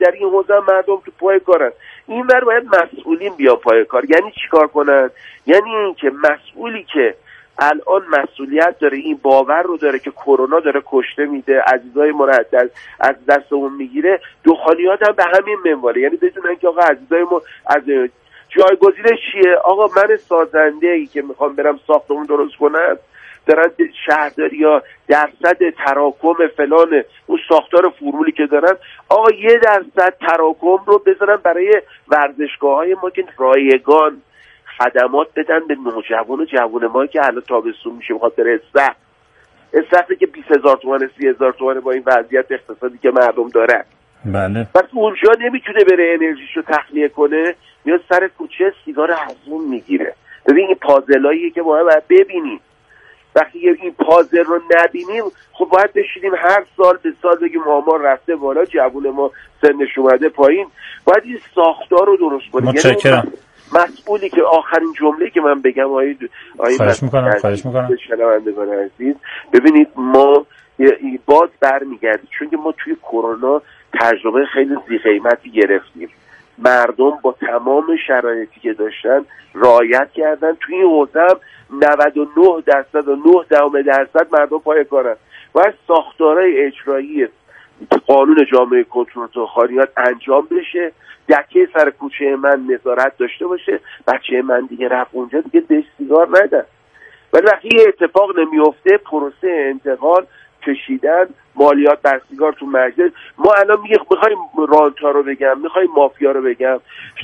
در این حوزه مردم تو پای کارن. این ور باید مسئولین بیا پای کار. یعنی چیکار کنن؟ یعنی اینکه مسئولی که الان مسئولیت داره، این باور رو داره که کرونا داره کشته میده، عزیزای ما رو از دستمون میگیره، دخانیات هم به همین منواله. یعنی بدونن که آقا عزیزای ما از جایگزینش چیه؟ آقا من سازنده‌ای که میخوام برم ساختمون درست کنم، دارن شهرداری یا درصد تراکم فلان اون ساختار فرمولی که دارن، آقا 1% تراکم رو بذارن برای ورزشگاه‌های ما که رایگان خدمات بدن به نوجوان و جوان ما که الان تابستون میشه میخواد بره استخری که 20,000 تومان 30,000 تومان با این وضعیت اقتصادی که مردم دارن. بله. پس اونجا نمیتونه بره انرژیشو تخلیه کنه، میاد سر کوچه سیگار حزوم میگیره. ببین این پازلاییه که ما باید ببینیم. وقتی این پازل رو نبینیم خب باید بشینیم هر سال به سال بگیم آمار رفته بالا، جوون ما سنش اومده پایین. باید این ساختار رو درست کنیم. متشکرم. مسئولی که آخرین جمله که من بگم خواهش میکنم شنوندگان عزیز، ببینید ما باز برمیگردیم چون که ما توی کرونا تجربه خیلی ذی‌قیمتی گرفتیم. مردم با تمام شرایطی که داشتن رعایت کردن. توی این حوزه هم 99.9% مردم پای کارن. باید ساختارهای اجرایی قانون جامعه کنترل دخانیات انجام بشه، دکه سر کوچه من نظارت داشته باشه، بچه من دیگه رفت اونجا دیگه بهش سیگار ندن. ولی وقتی یه اتفاق نمیفته، پروسه انتقال کشیدن مالیات بر سیگار تو مجلس، ما الان میخوایم رانتا رو بگم، میخوایم مافیا رو بگم.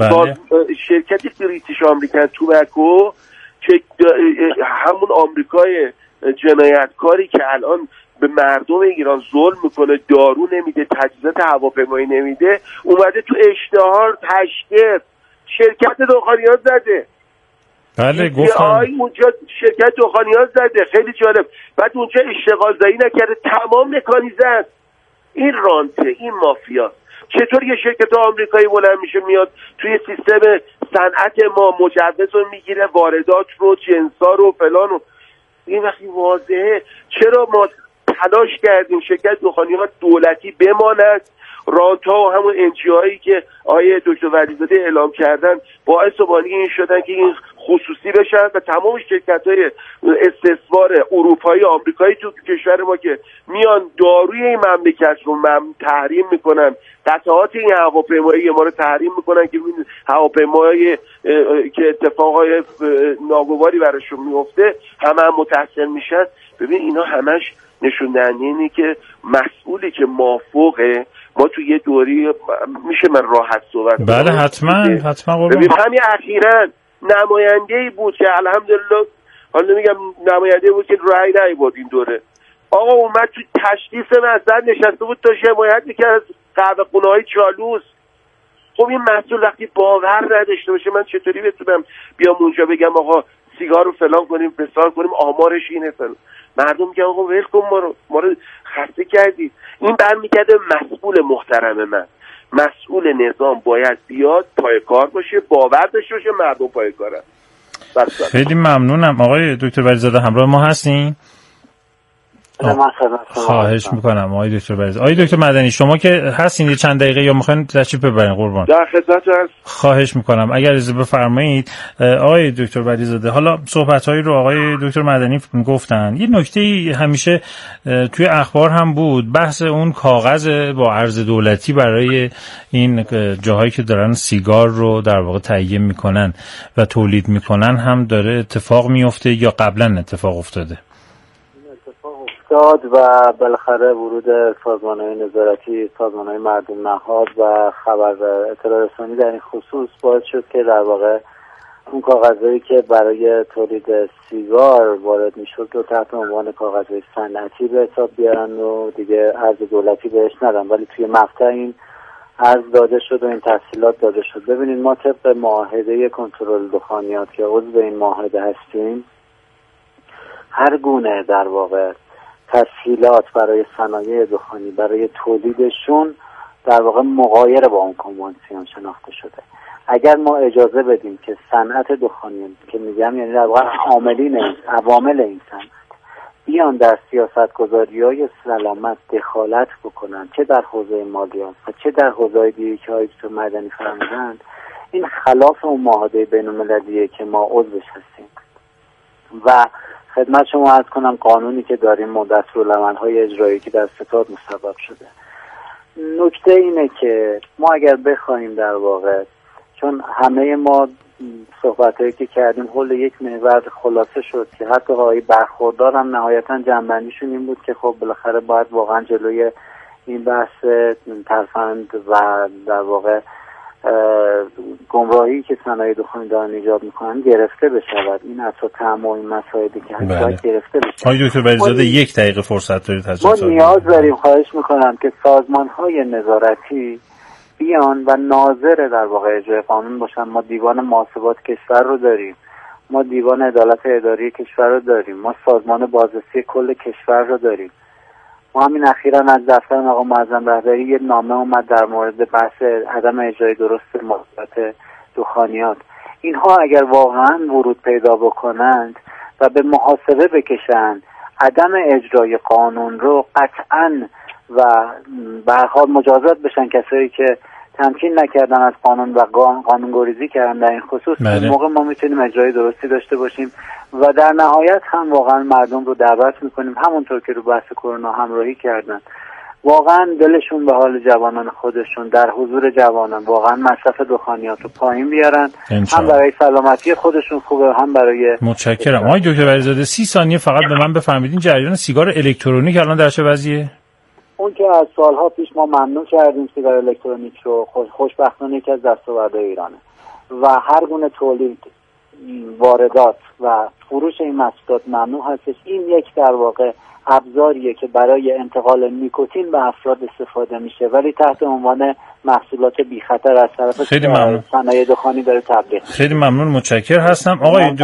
شرکتی بریتیش آمریکن توبکو که همون آمریکای جنایتکاری که الان به مردم ایران ظلم میکنه، دارو نمیده، تجهیزات هواپیمایی نمیده، اومده تو اشتهار تشکیل شرکت دخانیات زده. بله گفتم اونجا شرکت دخانیات زده. خیلی جالب. بعد اونجا اشتغال زایی نکرده، تمام مکانیزه است. این رانته، این مافیا. چطور یه شرکت آمریکایی بلند میشه میاد توی سیستم صنعت ما مجوز رو میگیره، واردات رو، جنسا رو، فلان رو. این وقتی واضحه چرا ما تلاش کردیم شرکت دخانیات دولتی بماند، رانتا و همون انجیوهایی که آیه دکتر ولیزاده اعلام کردن باعث و بانی این شدن که این خصوصی بشن و تمام شرکت‌های استثمار اروپایی آمریکایی تو کشور ما که میان داروی این مملکت رو تحریم میکنن، قطعات این هواپیمایی ما رو تحریم میکنن که این هواپیمایی که اتفاقای ناگواری براشون میفته همه هم متأثر میشن. ببین اینا همش نشون دهنده اینه که مسئولی که موافقه ما تو یه دوری میشه من راحت صحبت بله حتما ببین همین اخیراً نماینده‌ای بود که الحمدلله حالا میگم نماینده بود که رأی نیاورد این دوره. آقا اومد تو تشخیص مسئله نشسته بود تا حمایت میکرد از قهوه‌خونه‌های چالوس. خب این مسئول وقتی باور نداشته باشه من چطوری بتونم بیام اونجا بگم آقا سیگار رو فلان کنیم فساد کنیم آمارش اینه فلان. مردم میگن آقا ول کن ما رو خسته کردید. این برمیگرده مسئول محترم من، مسئول نظام باید بیاد پای کار باشه، باور داشته باشه مردم پای کارن. خیلی ممنونم. آقای دکتر ولیزاده همراه ما هستین؟ خواهش میکنم آقای دکتر ولیزاده. آقای دکتر مدنی شما که هستین چند دقیقه یا میخواین تشریف ببرین قربان؟ در خدمت هستم. خواهش میکنم اگر اجازه بفرمایید. آقای دکتر ولیزاده حالا صحبت‌هایی رو آقای دکتر مدنی گفتن، یه نکته‌ای همیشه توی اخبار هم بود، بحث اون کاغذ با ارز دولتی برای این جاهایی که دارن سیگار رو در واقع تهیه میکنن و تولید میکنن هم داره اتفاق میفته یا قبلا اتفاق افتاده؟ و بالاخره ورود سازمان‌های نظارتی، سازمان‌های مردم نهاد و خبر اطلاع رسانی در این خصوص باعث شد که در واقع اون کاغذهایی که برای تولید سیگار وارد میشد رو تحت عنوان کاغذهای صنعتی به حساب بیارن و دیگه ارز دولتی بهش ندن، ولی توی مقطع این ارز داده شد و این تفصیلات داده شد. ببینید ما طبق معاهده کنترل دخانیات که عضو این معاهده هستیم، هر گونه در واقع تسهیلات برای صنایع دخانی برای تولیدشون در واقع مغایر با اون کنوانسیون شناخته شده. اگر ما اجازه بدیم که صنعت دخانی که میگم یعنی در واقع عوامل این صنعت بیان در سیاست‌گذاری‌های سلامت دخالت بکنن، چه در حوزه مالیات و چه در حوزه‌های دیگه که آقای دکتر مدنی فرمودند، این خلاف اون معاهده بین‌المللیه که ما عضوش هستیم. و خدمت شما عرض کنم قانونی که داریم و دستورالعمل‌های اجرایی که در ستاد مصوب شده. نکته اینه که ما اگر بخوایم در واقع، چون همه ما صحبتایی که کردیم حول یک محور خلاصه شد که حتی های برخوردار هم نهایتا جنبندیشون این بود که خب بالاخره باید واقعا جلوی این بحث ترفند و در واقع گمراهی که صنایع دخانی دارن ایجاد میکنن گرفته بشود. این اساطم و این مسائلی که هست باید گرفته بشود. آقای دکتر بریزاده 1 دقیقه فرصت دارید. ما نیاز داریم، خواهش میکنم که سازمان‌های نظارتی بیان و ناظر در واقع اجرای قانون باشن. ما دیوان محاسبات کشور رو داریم، ما دیوان عدالت اداری کشور رو داریم، ما سازمان بازرسی کل کشور رو داریم. ما همین اخیراً از دفتر آقا معظم رهبری یه نامه اومد در مورد بحث عدم اجرای درست محاسبات دخانیات. اینها اگر واقعاً ورود پیدا بکنند و به محاسبه بکشند عدم اجرای قانون رو، قطعاً و به هر حال مجازات بشن کسایی که تمکین نکردن از قانون و قانون‌گریزی کردن در این خصوص. این موقع ما میتونیم اجرای درستی داشته باشیم و در نهایت هم واقعا مردم رو دعوت میکنیم همونطور که رو بحث کرونا همراهی کردن، واقعا دلشون به حال جوانان خودشون در حضور جوانان واقعا مصرف دخانیات رو پایین بیارن. هم برای سلامتی خودشون خوبه، هم برای. متشکرم. آقای دکتر بریزاده 30 ثانیه فقط به من بفرمایید جریان سیگار الکترونیک الان در چه وضعیه؟ اون که از سالها پیش ما ممنوع کردیم سیگار الکترونیک رو، خوشبختانه یکی از دستاوردهای ایرانه و هر گونه تولید، واردات و فروش این محصولات ممنوع هستش. این یک در واقع ابزاریه که برای انتقال نیکوتین به افراد استفاده میشه ولی تحت عنوان محصولات بی خطر از طرف صنایع دخانی داره تبلیغ. خیلی ممنون، متشکر هستم.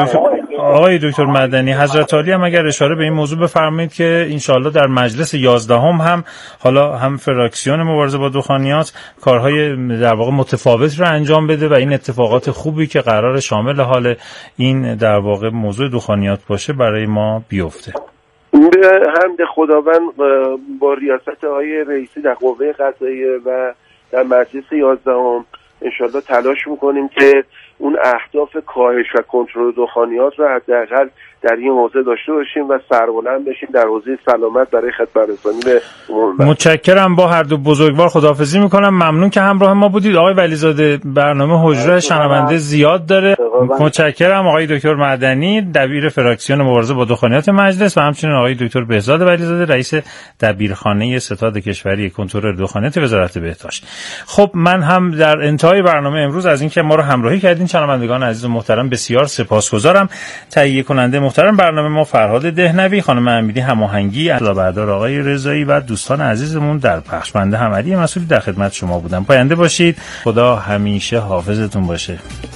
آقای دکتر مدنی، حضرت عالی هم اگر اشاره به این موضوع بفرمایید که انشالله در مجلس 11 هم حالا هم فراکسیون مبارزه با دخانیات کارهای در واقع متفاوت رو انجام بده و این اتفاقات خوبی که قرار شامل حال این در واقع موضوع دخانیات باشه برای ما بیفته. به حمد خداوند با ریاست آقای رئیسی در قوه قضاییه و در مجلس 11 انشالله تلاش میکنیم که اون اهداف کاهش و کنترل دخانیات رو حداقل در این حوزه داشته باشیم و سربلند بشیم در حوزه سلامت برای خدمت رسانی به عموم. متشکرم، با هر دو بزرگوار خداحافظی میکنم. ممنون که همراه ما بودید. آقای ولیزاده برنامه حجره شنونده زیاد داره. متشکرم. آقای دکتر مدنی دبیر فراکسیون مبارزه با دخانیات مجلس و همچنین آقای دکتر بهزاد ولیزاده رئیس دبیرخانه ستاد کشوری کنترل دخانیات وزارت بهداشت. خب من هم در انتهای برنامه امروز از اینکه ما رو همراهی کردین شنوندگان عزیز و محترم بسیار سپاسگزارم. تهیه کننده محترم برنامه ما فرهاد دهنوی، خانم امیدی هماهنگی، علاوه‌بر آقای رضایی و دوستان عزیزمون در پخش. بنده حمدی مسئولی در خدمت شما بودم. پاینده باشید. خدا همیشه حافظتون باشه.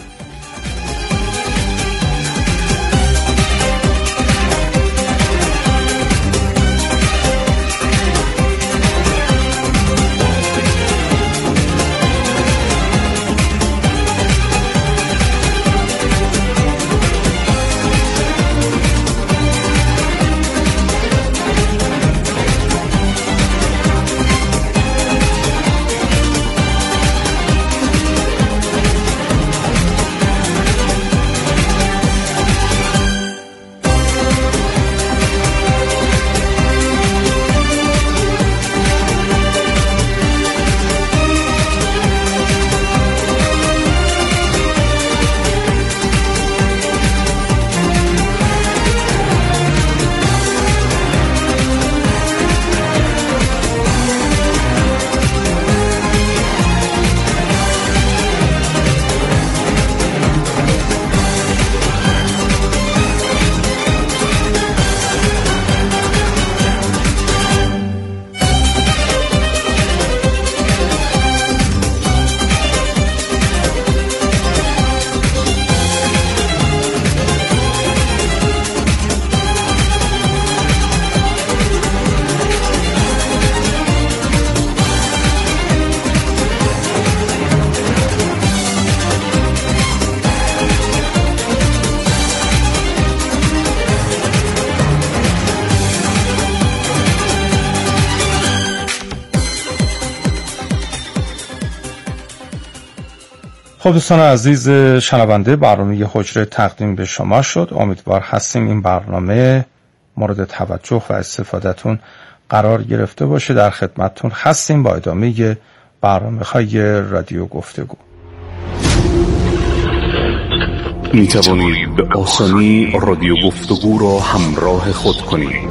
خب دوستان عزیز شنونده، برنامه حجره تقدیم به شما شد. امیدوار هستیم این برنامه مورد توجه و استفادهتون قرار گرفته باشه. در خدمتتون هستیم با ادامه برنامه‌های رادیو گفتگو. می توانید به آسانی رادیو گفتگو را همراه خود کنید.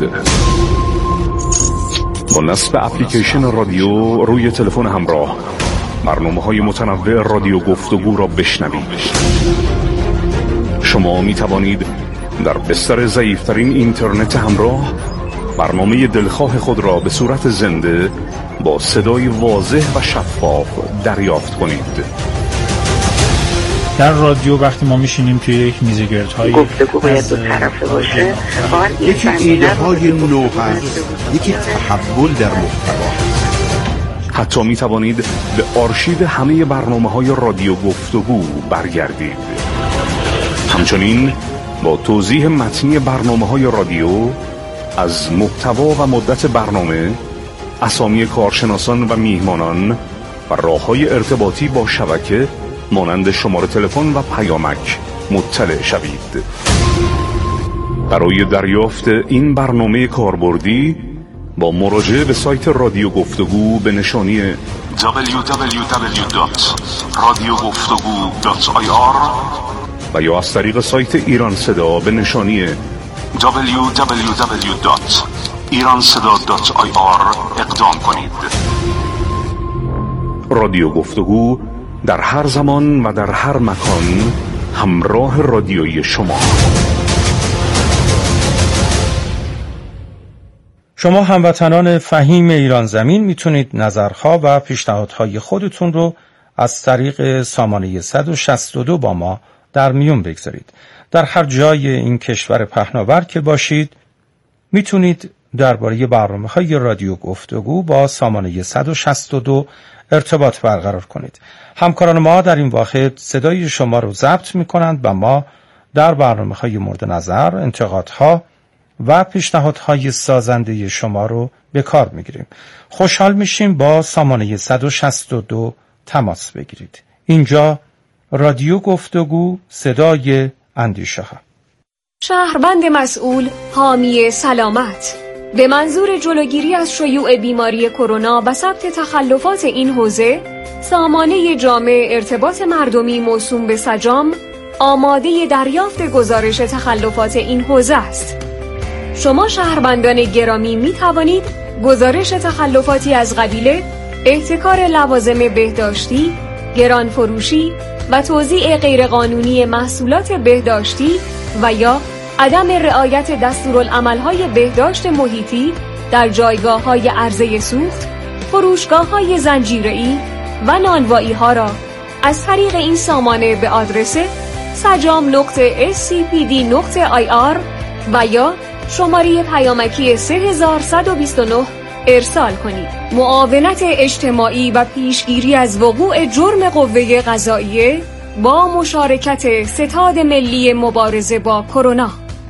با نصب اپلیکیشن رادیو روی تلفن همراه برنامه‌های متنوع رادیو گفتگو را بشنوید. شما می توانید در بستر ضعیف‌ترین اینترنت همراه برنامه دلخواه خود را به صورت زنده با صدای واضح و شفاف دریافت کنید. در رادیو وقتی ما میشینیم توی یک میز گردهای گفتگو باید دو طرفه باشه. یکی ایده های نو هست، یکی تحول در محتوا. حتی می توانید به آرشیو همه برنامه‌های رادیو گفتگو برگردید. همچنین با توضیح متنی برنامه‌های رادیو از محتوا و مدت برنامه، اسامی کارشناسان و میهمانان و راه‌های ارتباطی با شبکه مانند شماره تلفن و پیامک مطلع شوید. برای دریافت این برنامه کاربردی با مراجعه به سایت رادیو گفتگو به نشانی www.radiogoftegu.ir و یا از طریق سایت ایران صدا به نشانی www.iranseda.ir اقدام کنید. رادیو گفتگو در هر زمان و در هر مکان همراه رادیویی شما. شما هموطنان فهیم ایران زمین میتونید نظرها و پیشنهادهای خودتون رو از طریق سامانه 162 با ما در میون بگذارید. در هر جای این کشور پهناور که باشید میتونید درباره برنامه‌های رادیو گفتگو با سامانه 162 ارتباط برقرار کنید. همکاران ما در این واحد صدای شما رو ضبط میکنند و ما در برنامه‌های مورد نظر، انتقادها و پیشنهادهای سازنده شما رو به کار میگیریم. خوشحال میشیم با سامانه 162 تماس بگیرید. اینجا رادیو گفتگو، صدای اندیشه ها. شهروند مسئول، حامی سلامت. به منظور جلوگیری از شیوع بیماری کرونا و ثبت تخلفات این حوزه، سامانه جامع ارتباط مردمی موسوم به سجام آماده دریافت گزارش تخلفات این حوزه است. شما شهروندان گرامی می توانید گزارش تخلفاتی از قبیل احتکار لوازم بهداشتی، گران فروشی و توزیع غیرقانونی محصولات بهداشتی و یا عدم رعایت دستورالعمل‌های بهداشت محیطی در جایگاه‌های عرضه سوخت، فروشگاه‌های زنجیره‌ای و نانوایی‌ها را از طریق این سامانه به آدرس sajam.scpd.ir و یا شماره پیامکی 3129 ارسال کنید. معاونت اجتماعی و پیشگیری از وقوع جرم قوه قضاییه با مشارکت ستاد ملی مبارزه با کرونا.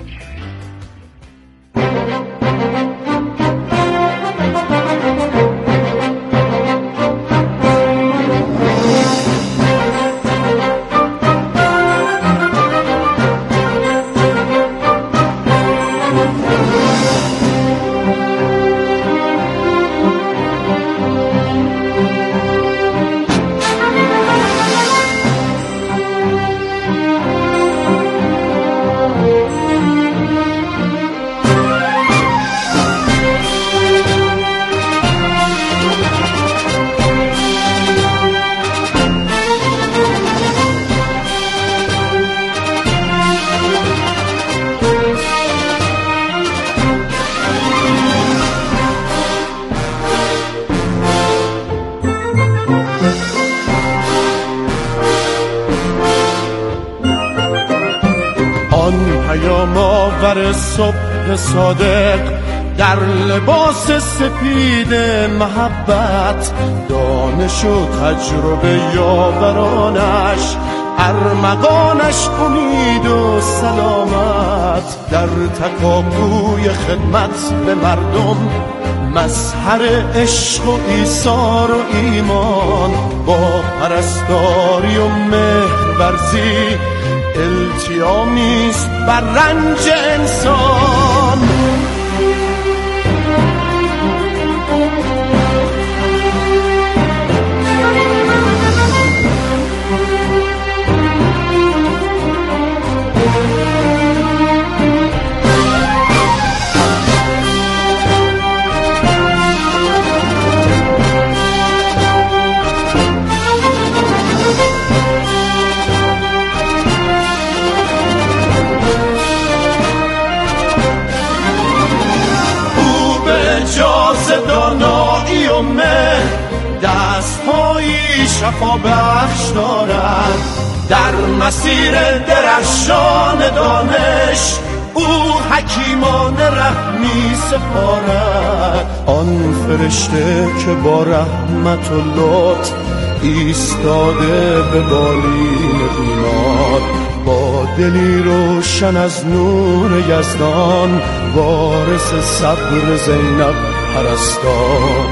پیام‌آور صبح صادق در لباس سپید محبت، دانش و تجربه یاورانش، ارمغانش امید و سلامت، در تکاپوی خدمت به مردم مظهر عشق و ایثار و ایمان، با پرستاری و مهرورزی التیامیست بر رنج انسان. دانایی و مهر دست‌هایی شفا بخش دارد، در مسیر درخشان دانش او حکیمان رحمی سپارد. آن فرشته که با رحمت و لطف ایستاده به بالین بیمار، با دلی روشن از نور یزدان، وارث صبر زینب پرستار.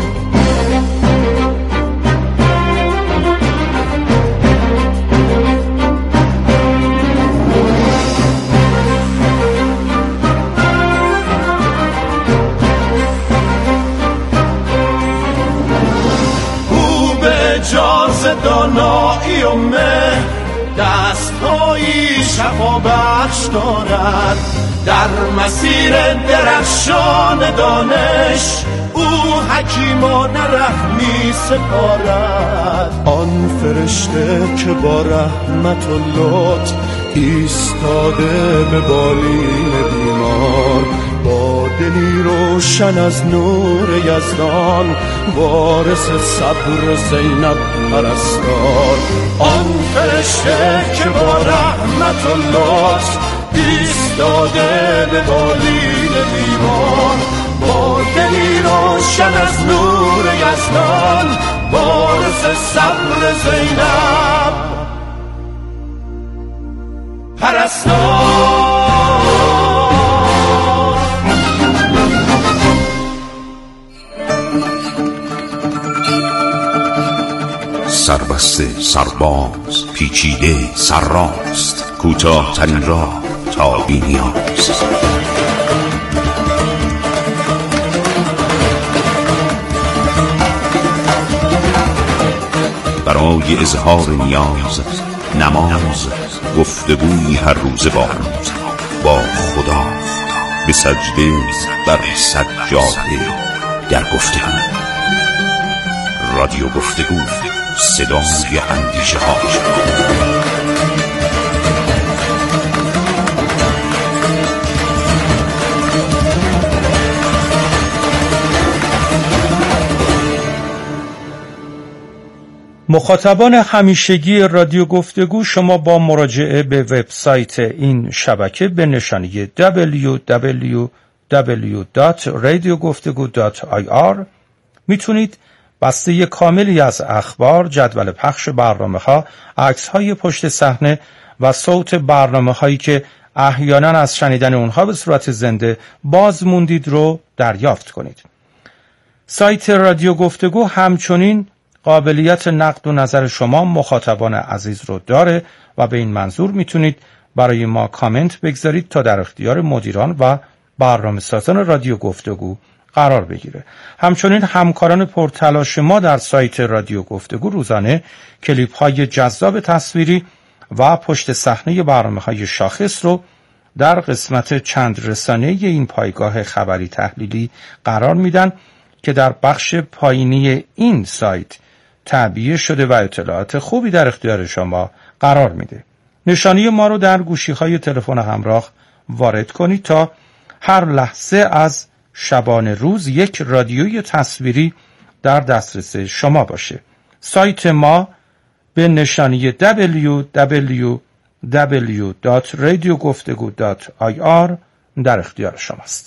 او به اجاز دانایی و مهر دست‌هایی شفا بخش دارد، در مسیر درخشان دانش او حکیمان رحمی سپارد. آن فرشته که با رحمت و لطف ایستاده به بالین بیمار، با دلی روشن از نور یزدان، وارث صبر زینب پرستار. آن فرشته که با رحمت و لطف ایستاده به بالین بیمار، با دلی روشن از نور یزدان، وارث صبر زینب پرستار. سربسته، سرباز، پیچیده، سرراست، کوتاه ترین راه تا بی‌نیاز. برای اظهار نیاز، نماز، گفتگوی هر روز با خدا، به سجده بر سجاده در گفتگو. رادیو گفتگو، صدای اندیشه ها. مخاطبان همیشگی رادیو گفتگو، شما با مراجعه به وبسایت این شبکه به نشانی www.radiogoftegu.ir میتونید بسته کاملی از اخبار، جدول پخش برنامه‌ها، عکس‌های پشت صحنه و صوت برنامه‌هایی که احیانا از شنیدن اونها به صورت زنده باز موندید رو دریافت کنید. سایت رادیو گفتگو همچنین قابلیت نقد و نظر شما مخاطبان عزیز رو داره و به این منظور میتونید برای ما کامنت بگذارید تا در اختیار مدیران و برنامه‌سازان رادیو گفتگو قرار بگیره. همچنین همکاران پرتلاش ما در سایت رادیو گفتگو روزانه کلیپ‌های جذاب تصویری و پشت صحنه برنامه‌های شاخص رو در قسمت چند رسانه‌ای این پایگاه خبری تحلیلی قرار میدن که در بخش پایینی این سایت تعبیه شده و اطلاعات خوبی در اختیار شما قرار میده. نشانی ما رو در گوشی‌های تلفن همراه وارد کنید تا هر لحظه از شبانه روز یک رادیوی تصویری در دسترس شما باشه. سایت ما به نشانی www.radiogoftegu.ir در اختیار شماست.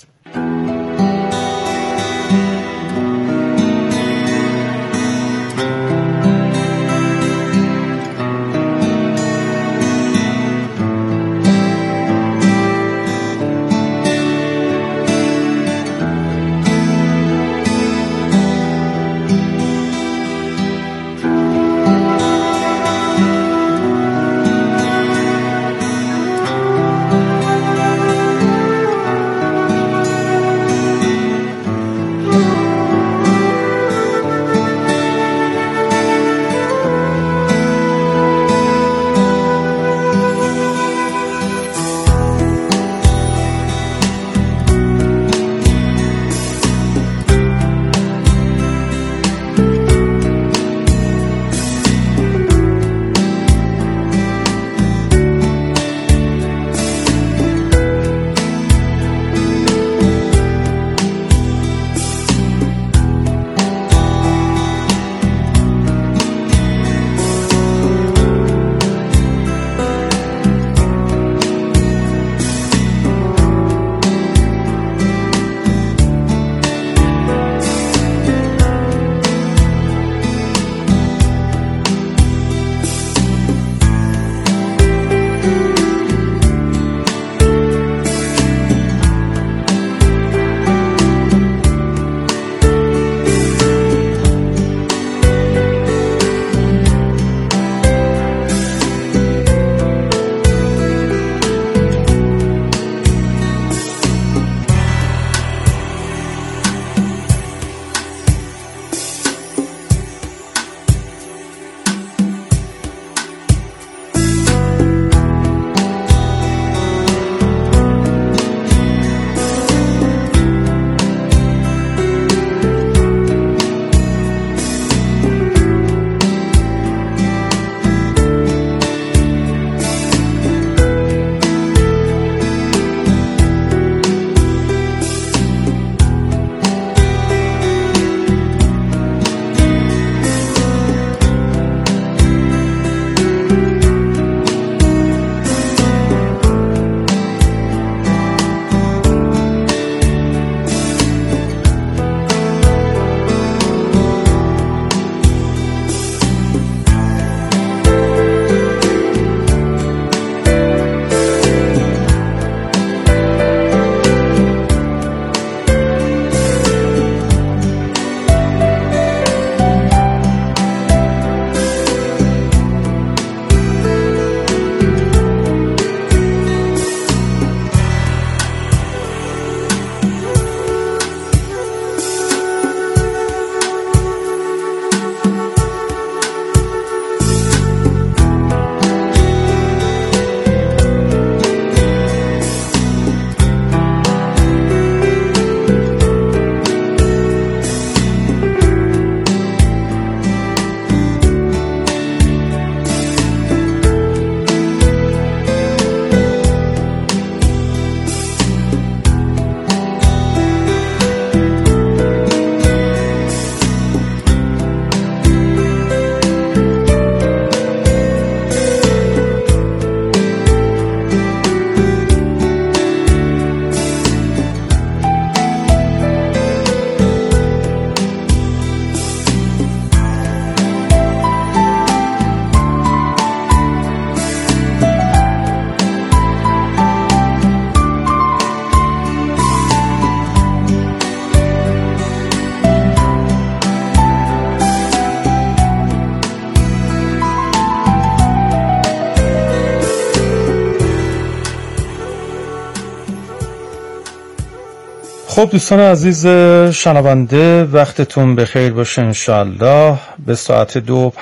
خب دوستان عزیز شنونده، وقتتون بخیر باشه. انشاءالله به ساعت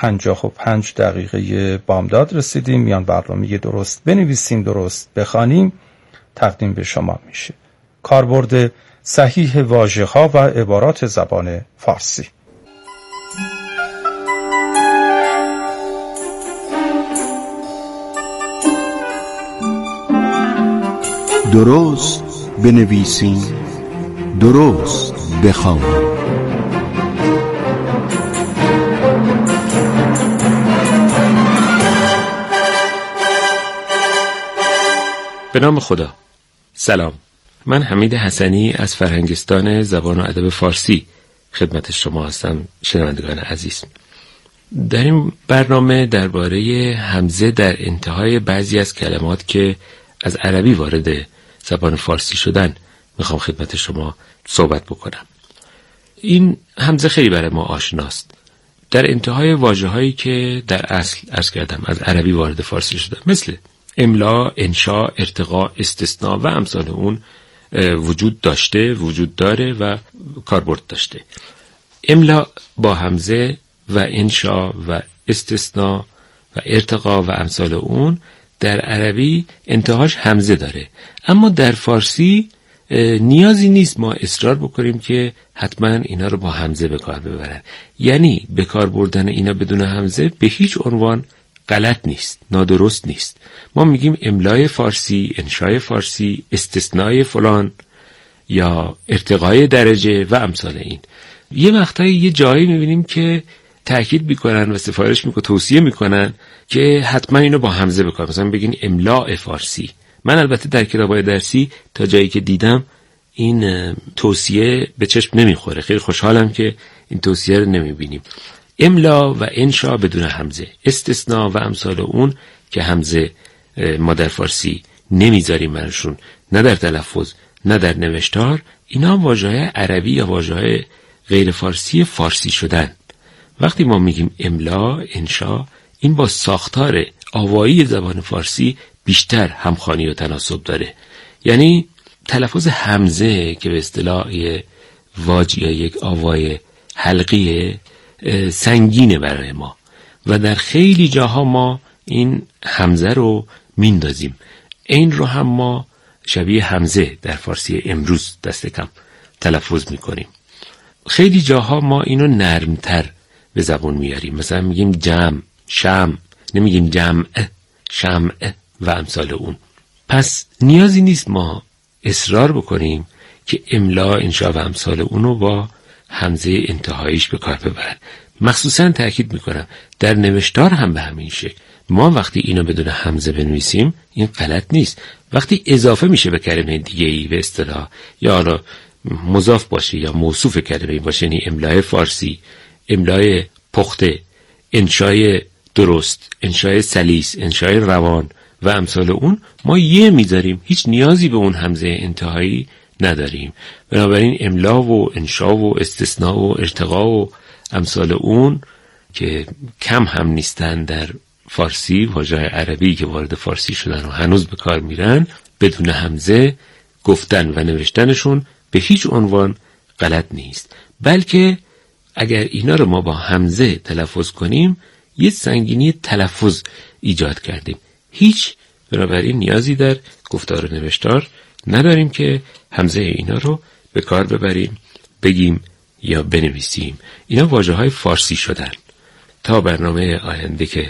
2:55 بامداد رسیدیم. میان برنامه درست بنویسیم درست بخوانیم تقدیم به شما میشه. کاربرد صحیح واژه‌ها و عبارات زبان فارسی. درست بنویسیم درست بخوانیم. به نام خدا. سلام، من حمید حسنی از فرهنگستان زبان و ادب فارسی خدمت شما هستم. شنوندگان عزیز، در این برنامه درباره همزه در انتهای بعضی از کلمات که از عربی وارد زبان فارسی شدن میخوام خدمت شما صحبت بکنم. این همزه خیلی برای ما آشناست. در انتهای واژه‌هایی که در اصل عرض کردم از عربی وارد فارسی شدن، مثل املا، انشا، ارتقا، استثناء و امثال اون وجود داشته، وجود داره و کاربرد داشته. املا با همزه و انشا و استثناء و ارتقا و امثال اون در عربی انتهاش همزه داره، اما در فارسی نیازی نیست ما اصرار بکنیم که حتما اینا رو با همزه به کار ببرن. یعنی به کار بردن اینا بدون همزه به هیچ عنوان غلط نیست، نادرست نیست. ما میگیم املای فارسی، انشای فارسی، استثنای فلان یا ارتقای درجه و امثال این. یه مقطعی یه جایی میبینیم که تأکید میکنن و سفارش میکنن، توصیه میکنن که حتما اینو با همزه بکنن. مثلا بگین املاء فارسی. من البته در کتابای درسی تا جایی که دیدم این توصیه به چشم نمیخوره. خیلی خوشحالم که این توصیه رو نمیبینیم. املا و انشا بدون همزه، استثناء و امثال اون که همزه ما در فارسی نمیذاریم براشون، نه در تلفظ نه در نوشتار. اینا واژه‌های عربی یا واژه‌های غیر فارسی فارسی شدن. وقتی ما میگیم املا، انشا، این با ساختار آوایی زبان فارسی بیشتر همخوانی و تناسب داره. یعنی تلفظ همزه که به اصطلاح واج یا یک آوای حلقی سنگینه برای ما و در خیلی جاها ما این همزه رو میندازیم. این رو هم ما شبیه همزه در فارسی امروز دست کم تلفظ میکنیم. خیلی جاها ما اینو نرمتر به زبان میاریم. مثلا میگیم جمع، شمع، نمیگیم جمع، شمع و امثال اون. پس نیازی نیست ما اصرار بکنیم که املا، انشا و امثال اونو با همزه انتهاییش به کار ببرن. مخصوصا تأکید میکنم در نوشتار هم به همین شکل. ما وقتی اینو بدون همزه بنویسیم این غلط نیست. وقتی اضافه میشه به کلمه دیگه‌ای به اصطلاح یا حالا مضاف باشه یا موصوف کلمه باشه، یعنی املای فارسی، املای پخته، انشای درست، انشای سلیس، انشای روان و امثال اون، ما یه میذاریم، هیچ نیازی به اون همزه انتهایی نداریم. بنابراین املا و انشا و استثناء و ارتقا و امثال اون که کم هم نیستن در فارسی، واژه‌های عربی که وارد فارسی شدن و هنوز به کار میرن، بدون همزه گفتن و نوشتنشون به هیچ عنوان غلط نیست. بلکه اگر اینا رو ما با همزه تلفظ کنیم یه سنگینی تلفظ ایجاد کردیم. هیچ بنابراین نیازی در گفتار و نوشتار نداریم که همزه اینا رو به کار ببریم، بگیم یا بنویسیم. اینا واژه‌های فارسی شدن. تا برنامه آینده که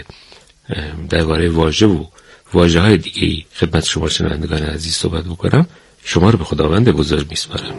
درباره واژه و واژه‌های دیگه‌ای خدمت شما شنوندگان عزیز صحبت بکنم، شما رو به خداوند بزرگ میسپارم.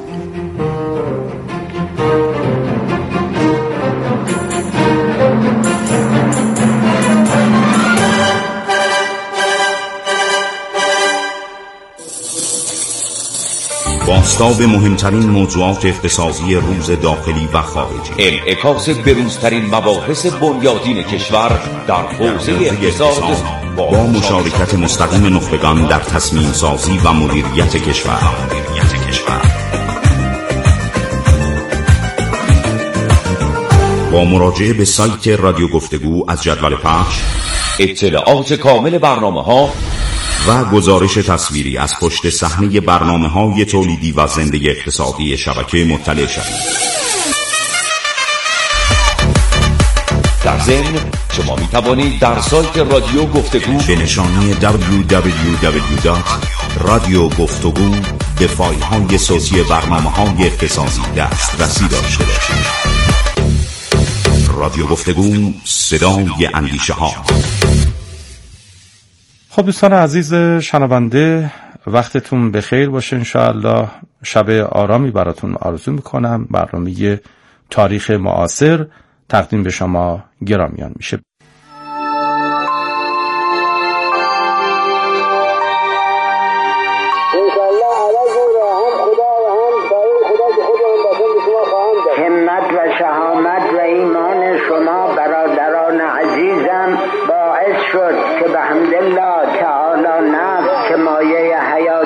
بازتاب مهمترین موضوعات اقتصادی روز داخلی و خارجی، انعکاس بروزترین مباحث بنیادین کشور در حوزه اقتصاد با مشارکت مستقیم نخبگان در تصمیم سازی و مدیریت کشور. با مراجعه به سایت رادیو گفتگو از جدول پخش، اطلاعات کامل برنامه‌ها و گزارش تصویری از پشت صحنه برنامه‌های تولیدی و زنده اقتصادی شبکه مطلع شوید. در ضمن شما می توانید در سایت رادیو گفتگو به نشانی www.radiogoftagoo به فایل های صوتی برنامه‌های اقتصادی دسترسی داشته باشید. رادیو گفتگو، صدای اندیشه ها. خب دوستان عزیز شنونده، وقتتون بخیر باشه. انشاءالله شب آرامی براتون آرزو میکنم. برنامه تاریخ معاصر تقدیم به شما گرامیان میشه. همت و شهامت و ایمان شما برادران عزیزم باعث شد که بحمدالله تعالی نفس که مایه حیات